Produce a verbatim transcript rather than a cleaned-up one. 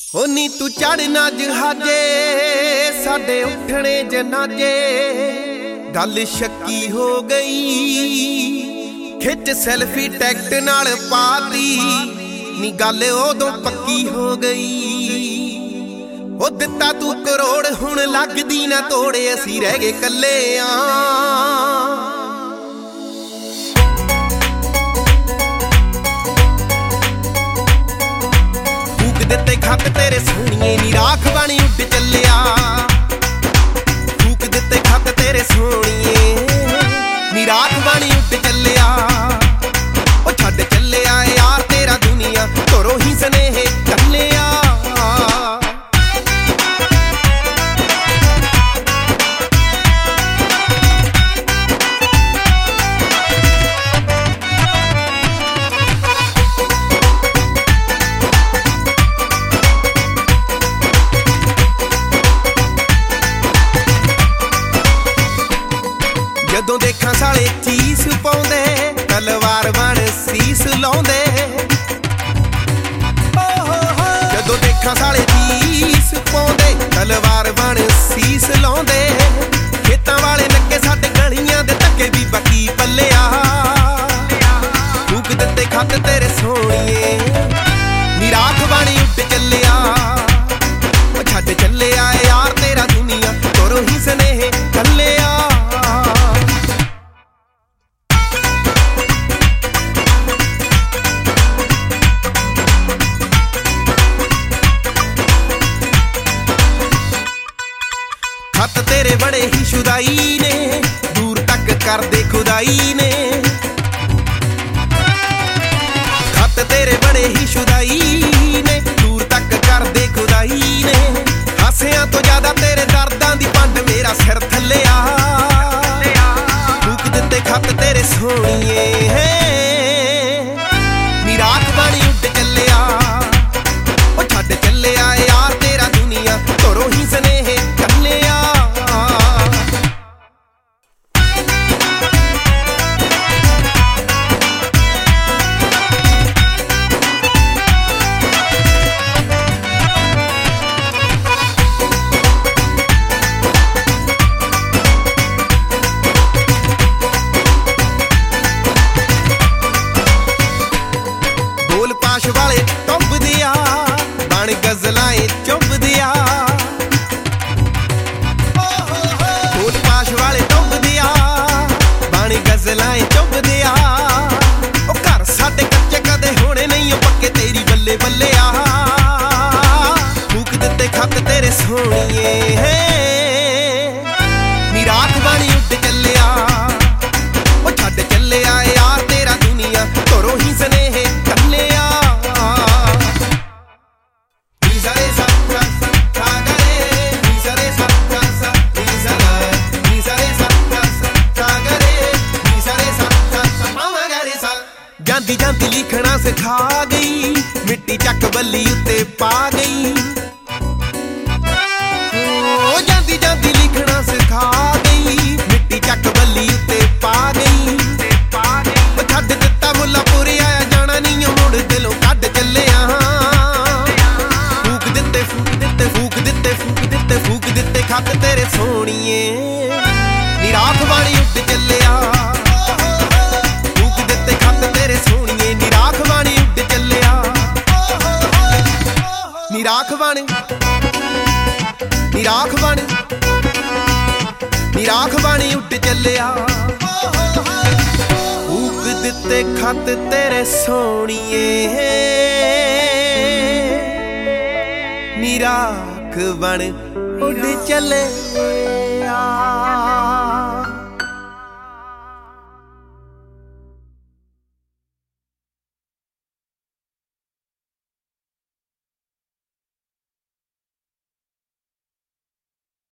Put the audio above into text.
ਹੋ ਨੀ ਤੂੰ ਚੜਨਾ ਜਹਾਜੇ ਸਾਡੇ ਉੱਠਣੇ ਜਨਾਜੇ ਗੱਲ ਸ਼ੱਕੀ ਹੋ ਗਈ ਖਿੱਚ ਸੈਲਫੀ ਟੈਕਟ ਨਾਲ ਪਾਤੀ ਨੀ ਗੱਲ ਉਦੋਂ ਪੱਕੀ ਹੋ ਗਈ। ਉਹ ਦਿੱਤਾ ਤੂੰ ਕਰੋੜ ਹੁਣ ਲੱਗਦੀ ਨਾ ਤੋੜੇ ਅਸੀਂ ਰਹਿ ਗਏ ਕੱਲੇ ਆ। ਦਿੱਤੇ ਖੱਤ ਤੇਰੇ ਸੋਹਣੀਏ ਨੀ ਰਾਖ ਬਣੀ ਉੱਡ ਚੱਲਿਆ। ਫੂਕ ਦਿੱਤੇ ਖੱਤ ਤੇਰੇ ਸੋਹਣੀਏ ਨੀ ਰਾਖ ਬਣੀ ਉੱਡ ਚੱਲਿਆ। ਉਹ ਛੱਡ ਚੱਲਿਆ ਯਾਰ ਤੇਰਾ ਦੁਨੀਆ ਘਰੋਂ ਹੀ ਸਨੇਹੇ ਚੱਲਿਆ। ਜਦੋਂ ਦੇਖਾਂ ਸਾਲੇ ਚੀਸ ਪਾਉਂਦੇ ਤਲਵਾਰ ਬਣ ਸੀਸ ਲਾਉਂਦੇ। ਜਦੋਂ ਦੇਖਾਂ ਸਾਲੇ ਚੀਸ ਪਾਉਂਦੇ ਤਲਵਾਰ ਬਣ ਸੀਸ ਲਾਉਂਦੇ। ਖੇਤਾਂ ਵਾਲੇ ਨੱਕੇ ਸਾਡੇ ਗਲੀਆਂ ਦੇ ਧੱਕੇ ਵੀ ਬਾਕੀ ਪੱਲਿਆ। ਫੂਕ ਦਿੱਤੇ ਖੱਤ ਤੇਰੇ ਸੋਹਣੀਏ ਨੀ ਰਾਖ ਬਣੀ ਉੱਡ ਚੱਲਿਆ। ਉਹ ਛੱਡ ਚੱਲਿਆ ਯਾਰ ਤੇਰਾ ਦੁਨੀਆ ਘਰੋਂ ਹੀ ਸਨੇਹੇ ਚੱਲਿਆ। ਖੱਤ ਤੇਰੇ ਬੜੇ ਹੀ ਸ਼ੁਦਾਈ ਨੇ ਦੂਰ ਤੱਕ ਕਰਦੇ ਖੁਦਾਈ ਨੇ। ਖੱਤ ਤੇਰੇ ਬੜੇ ਹੀ ਸ਼ੁਦਾਈ ਨੇ ਦੂਰ ਤੱਕ ਕਰਦੇ ਖੁਦਾਈ ਨੇ। ਹਾਸਿਆਂ ਤੋਂ ਜ਼ਿਆਦਾ ਤੇਰੇ ਦਰਦਾਂ ਦੀ ਪੰਡ ਮੇਰਾ ਸਿਰ ਥੱਲੇ ਆ। ਫੂਕ ਦਿੱਤੇ ਖੱਤ ਤੇਰੇ ਸੋਹਣੀਏ ਨੀ ਰਾਖ ਬਣੀ ਉੱਡ ਚੱਲਿਆ। ਉਹ ਛੱਡ ਚੱਲਿਆ ਯਾਰ ਤੇਰਾ ਦੁਨੀਆ ਘਰੋਂ ਹੀ ਸਨੇਹੇ ਚੱਲਿਆ। ਵਾਲੇ ਟੁੱਬਦੇ ਆ ਬਣ ਗਜ਼ਲਾਂ ਏ ਚੁੱਭਦੇ ਆ। ਢੋਲ ਪਾਸ਼ ਵਾਲੇ ਟੁੱਬਦੇ ਆ ਬਣ ਗਜ਼ਲਾਂ ਏ ਚੁੱਭਦੇ ਆ। ਉਹ ਘਰ ਸਾਡੇ ਕੱਚੇ ਕਦੇ ਹੋਣੇ ਨਹੀਂ ਉਹ ਪੱਕੇ ਤੇਰੀ ਬੱਲੇ ਬੱਲੇ ਆ। ਫੂਕ ਦਿੱਤੇ ਖੱਤ ਤੇਰੇ ਸੋਹਣੀਏ ਨੀ ਰਾਖ ਬਣੀ ਉੱਡ ਚੱਲਿਆ। ਉਹ ਛੱਡ ਚੱਲਿਆ ਯਾਰ ਤੇਰਾ ਦੁਨੀਆ ਘਰੋਂ ਹੀ ਸਨੇਹੇ ਚੱਲਿਆ। ਜਾਂਦੀ ਜਾਂਦੀ ਲਿਖਣਾ ਸਿਖਾ ਗਈ ਮਿੱਟੀ ਚੱਕ ਬੱਲੀ ਉੱਤੇ ਪਾ ਗਈ। ਓ ਜਾਂਦੀ ਜਾਂਦੀ ਲਿਖਣਾ ਸਿਖਾ ਗਈ ਮਿੱਟੀ ਚੱਕ ਬੱਲੀ ਉੱਤੇ ਪਾ ਗਈ। ਉਹ ਛੱਡ ਦਿੱਤਾ ਮੁੱਲਾਪੁਰ ਆਇਆ ਜਾਣਾ ਨਹੀਂ ਓ ਮੁੜ ਦਿਲੋਂ ਕੱਢ ਚੱਲਿਆ। ਫੂਕ ਦਿੱਤੇ ਫੂਕ ਦਿੱਤੇ ਫੂਕ ਦਿੱਤੇ ਫੂਕ ਦਿੱਤੇ ਫੂਕ ਦਿੱਤੇ ਖੱਤ ਤੇਰੇ ਸੋਹਣੀਏ ਨੀ ਰਾਖ ਬਣੀ ਉੱਡ ਚੱਲਿਆ। ਨੀ ਰਾਖ ਬਣ ਨੀ ਰਾਖ ਬਣ ਨੀ ਰਾਖ ਬਣੀ ਉੱਡ ਚੱਲਿਆ। ਫੂਕ ਦਿੱਤੇ ਖੱਤ ਤੇਰੇ ਸੋਹਣੀਏ ਨੀ ਰਾਖ ਬਣ ਉੱਡ ਚੱਲਿਆ।